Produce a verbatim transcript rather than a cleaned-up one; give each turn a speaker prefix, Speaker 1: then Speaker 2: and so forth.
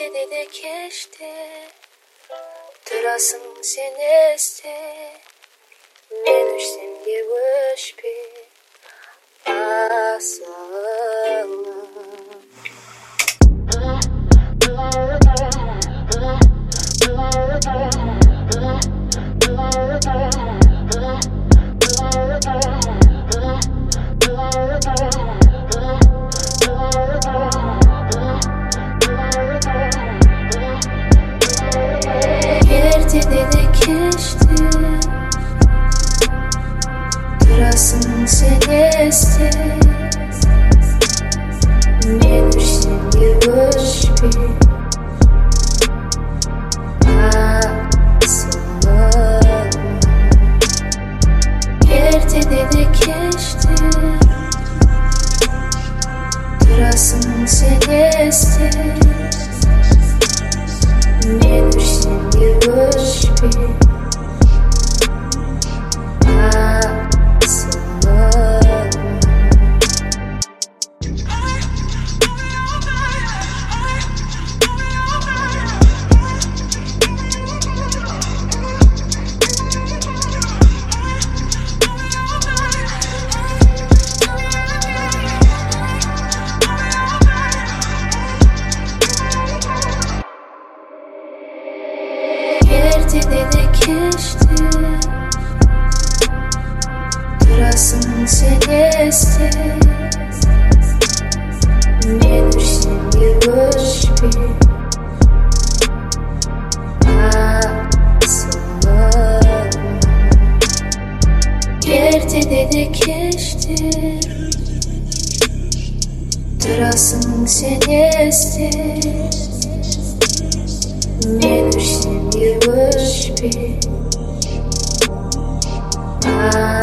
Speaker 1: ертеде де кеште тұрасың сен есте, мен өшсем де өшпе асылым. Ертеде де кеште тұрасың сен есте, мен өшсем де өшпе асылым. Ертеде де кеште тұрасың сен есте, мен өшсем де өшпе ертеде де кеште тұрасың сен есте, мен өшсем де өшпе асылым. Ертеде де кеште тұрасың сен есте, мен өшсем де өшпе